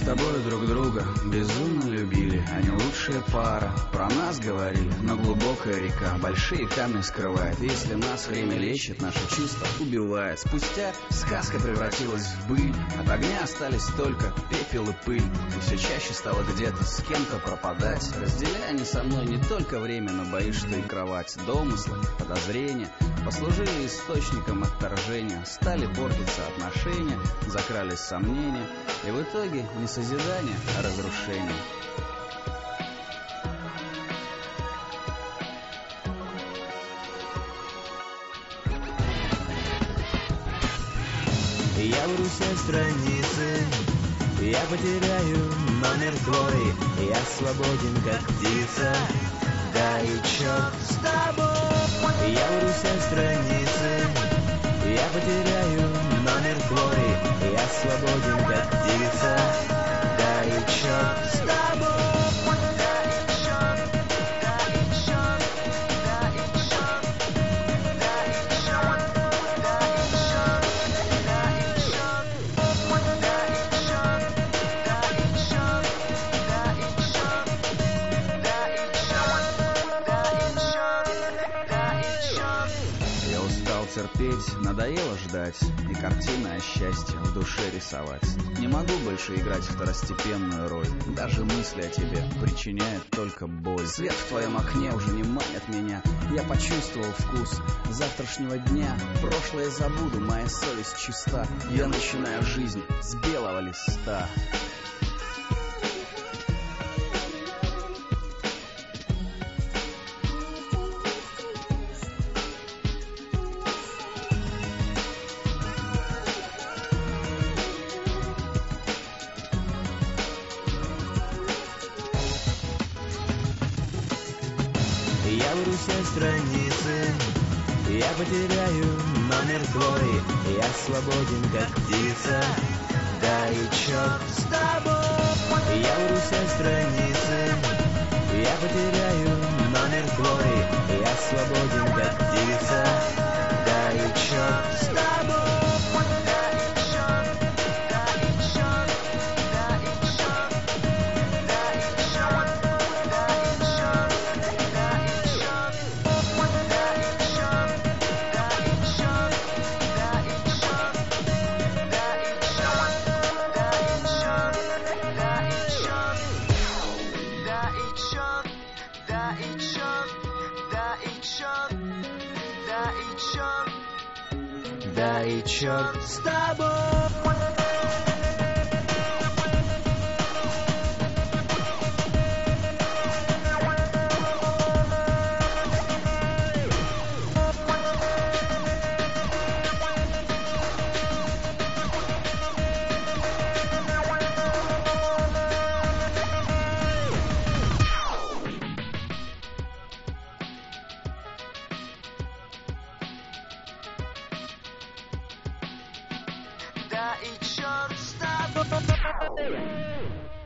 тобой друг друга безумно любили. Они лучшая пара, про нас говорили. Но глубокая река большие камни скрывает. Если нас время лечит, наши чувства убивает. Спустя сказка превратилась в быль. От огня остались только пепел и пыль. И все чаще стало где-то с кем-то пропадать. Разделяя не со мной не только время, но боюсь, что и кровать. Домыслы, подозрения послужили источником отторжения. Стали портиться отношения, закрались сомнения. И в итоге не созидание, а разрушение. Я вру все страницы, я потеряю номер твой. Я свободен, как птица, да и черт с тобой. Я вру все страницы, я потеряю номер твой. Я свободен, как птица, да и черт с тобой. Терпеть, надоело ждать, и картины о счастье в душе рисовать. Не могу больше играть второстепенную роль. Даже мысли о тебе причиняют только боль. Свет в твоем окне уже не манит меня. Я почувствовал вкус завтрашнего дня. Прошлое забуду, моя совесть чиста. Я начинаю жизнь с белого листа. Я вру все страницы, я потеряю номер твой. Я свободен, как птица, да и черт с тобой. Я вру все страницы, я потеряю номер твой. Я свободен, как птица, да и черт с тобой. Да и черт с тобой. Да и черт с тобой.